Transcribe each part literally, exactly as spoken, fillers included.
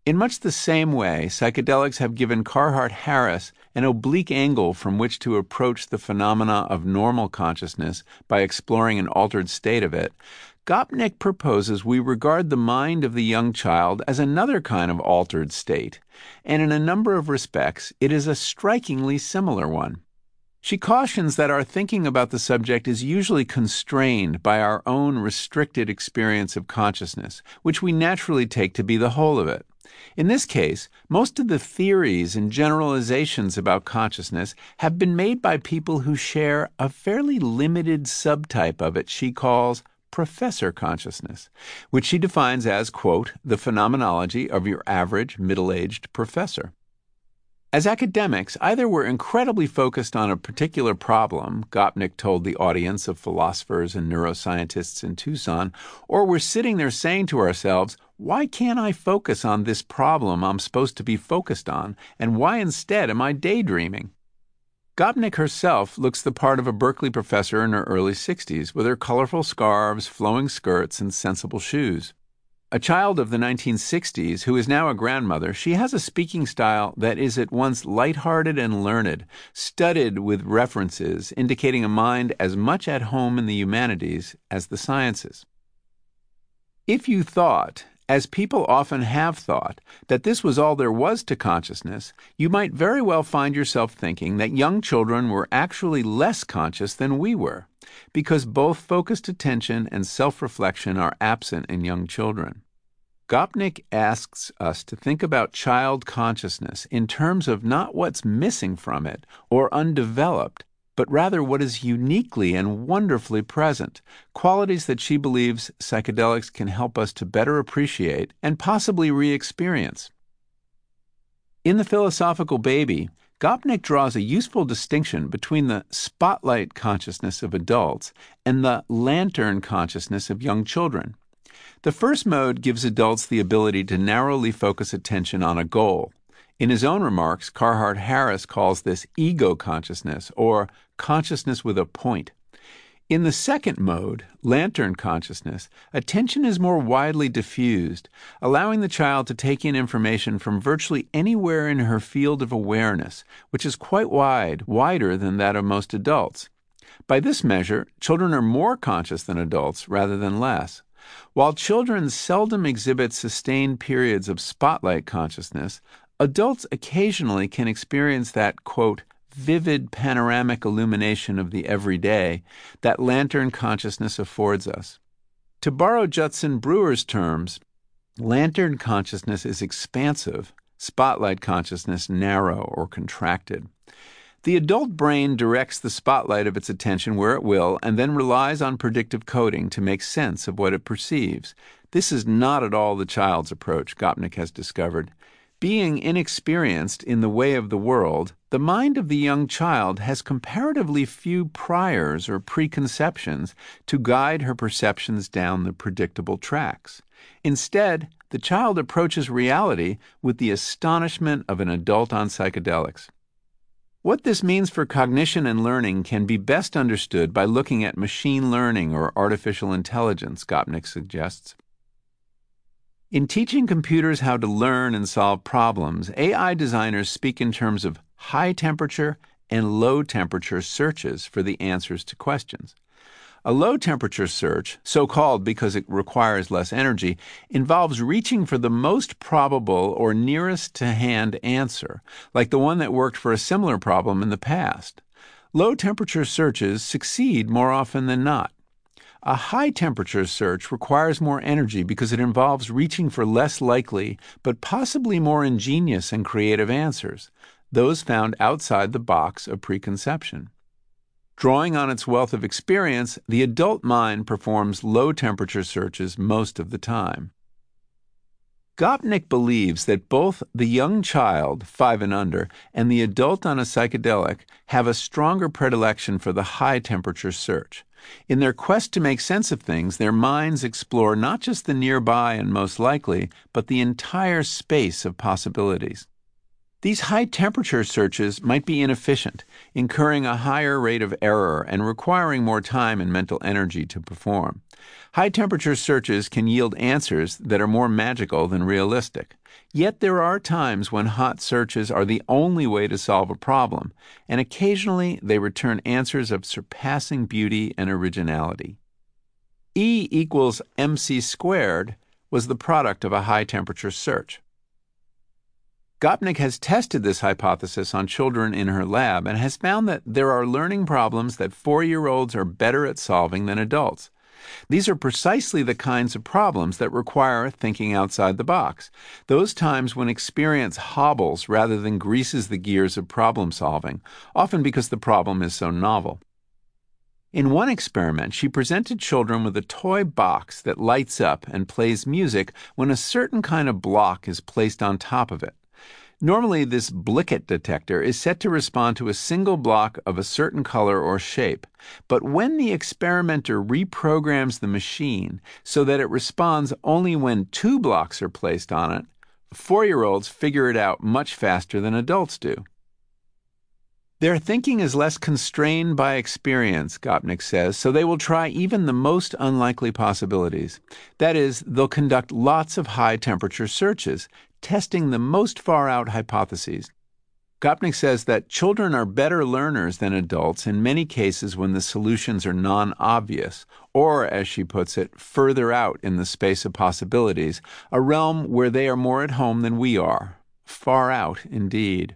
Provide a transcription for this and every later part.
In much the same way, psychedelics have given Carhart-Harris an oblique angle from which to approach the phenomena of normal consciousness by exploring an altered state of it. Gopnik proposes we regard the mind of the young child as another kind of altered state, and in a number of respects, it is a strikingly similar one. She cautions that our thinking about the subject is usually constrained by our own restricted experience of consciousness, which we naturally take to be the whole of it. In this case, most of the theories and generalizations about consciousness have been made by people who share a fairly limited subtype of it she calls professor consciousness, which she defines as, quote, the phenomenology of your average middle-aged professor. As academics, either we're incredibly focused on a particular problem, Gopnik told the audience of philosophers and neuroscientists in Tucson, or we're sitting there saying to ourselves, why can't I focus on this problem I'm supposed to be focused on, and why instead am I daydreaming? Gopnik herself looks the part of a Berkeley professor in her early sixties, with her colorful scarves, flowing skirts, and sensible shoes. A child of the nineteen sixties who is now a grandmother, she has a speaking style that is at once lighthearted and learned, studded with references, indicating a mind as much at home in the humanities as the sciences. If you thought, as people often have thought, that this was all there was to consciousness, you might very well find yourself thinking that young children were actually less conscious than we were, because both focused attention and self-reflection are absent in young children. Gopnik asks us to think about child consciousness in terms of not what's missing from it or undeveloped, but rather what is uniquely and wonderfully present, qualities that she believes psychedelics can help us to better appreciate and possibly re-experience. In The Philosophical Baby, Gopnik draws a useful distinction between the spotlight consciousness of adults and the lantern consciousness of young children. The first mode gives adults the ability to narrowly focus attention on a goal. In his own remarks, Carhart-Harris calls this ego consciousness, or consciousness with a point. In the second mode, lantern consciousness, attention is more widely diffused, allowing the child to take in information from virtually anywhere in her field of awareness, which is quite wide, wider than that of most adults. By this measure, children are more conscious than adults rather than less. While children seldom exhibit sustained periods of spotlight consciousness, adults occasionally can experience that, quote, vivid panoramic illumination of the everyday that lantern consciousness affords us. To borrow Judson Brewer's terms, lantern consciousness is expansive, spotlight consciousness narrow or contracted. The adult brain directs the spotlight of its attention where it will and then relies on predictive coding to make sense of what it perceives. This is not at all the child's approach, Gopnik has discovered. Being inexperienced in the way of the world, the mind of the young child has comparatively few priors or preconceptions to guide her perceptions down the predictable tracks. Instead, the child approaches reality with the astonishment of an adult on psychedelics. What this means for cognition and learning can be best understood by looking at machine learning or artificial intelligence, Gopnik suggests. In teaching computers how to learn and solve problems, A I designers speak in terms of high-temperature and low-temperature searches for the answers to questions. A low-temperature search, so called because it requires less energy, involves reaching for the most probable or nearest-to-hand answer, like the one that worked for a similar problem in the past. Low-temperature searches succeed more often than not. A high-temperature search requires more energy because it involves reaching for less likely, but possibly more ingenious and creative answers, those found outside the box of preconception. Drawing on its wealth of experience, the adult mind performs low-temperature searches most of the time. Gopnik believes that both the young child, five and under, and the adult on a psychedelic have a stronger predilection for the high-temperature search. In their quest to make sense of things, their minds explore not just the nearby and most likely, but the entire space of possibilities. These high-temperature searches might be inefficient, incurring a higher rate of error and requiring more time and mental energy to perform. High-temperature searches can yield answers that are more magical than realistic. Yet there are times when hot searches are the only way to solve a problem, and occasionally they return answers of surpassing beauty and originality. E equals mc squared was the product of a high-temperature search. Gopnik has tested this hypothesis on children in her lab and has found that there are learning problems that four-year-olds are better at solving than adults. These are precisely the kinds of problems that require thinking outside the box, those times when experience hobbles rather than greases the gears of problem solving, often because the problem is so novel. In one experiment, she presented children with a toy box that lights up and plays music when a certain kind of block is placed on top of it. Normally, this Blickett detector is set to respond to a single block of a certain color or shape, but when the experimenter reprograms the machine so that it responds only when two blocks are placed on it, four-year-olds figure it out much faster than adults do. Their thinking is less constrained by experience, Gopnik says, so they will try even the most unlikely possibilities. That is, they'll conduct lots of high-temperature searches, testing the most far-out hypotheses. Gopnik says that children are better learners than adults in many cases when the solutions are non-obvious, or, as she puts it, further out in the space of possibilities, a realm where they are more at home than we are. Far out, indeed.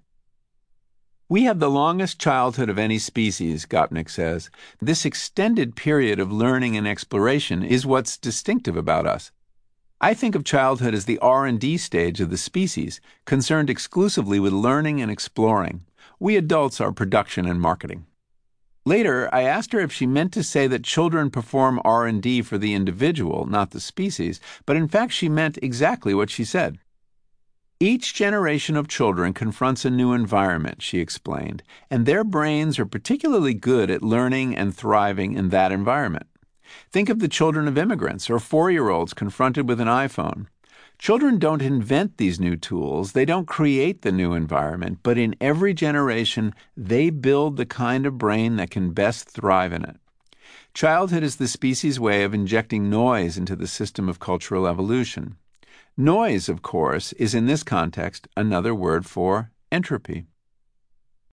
We have the longest childhood of any species, Gopnik says. This extended period of learning and exploration is what's distinctive about us. I think of childhood as the R and D stage of the species, concerned exclusively with learning and exploring. We adults are production and marketing. Later, I asked her if she meant to say that children perform R and D for the individual, not the species, but in fact she meant exactly what she said. Each generation of children confronts a new environment, she explained, and their brains are particularly good at learning and thriving in that environment. Think of the children of immigrants or four-year-olds confronted with an iPhone. Children don't invent these new tools, they don't create the new environment, but in every generation, they build the kind of brain that can best thrive in it. Childhood is the species' way of injecting noise into the system of cultural evolution. Noise, of course, is in this context another word for entropy.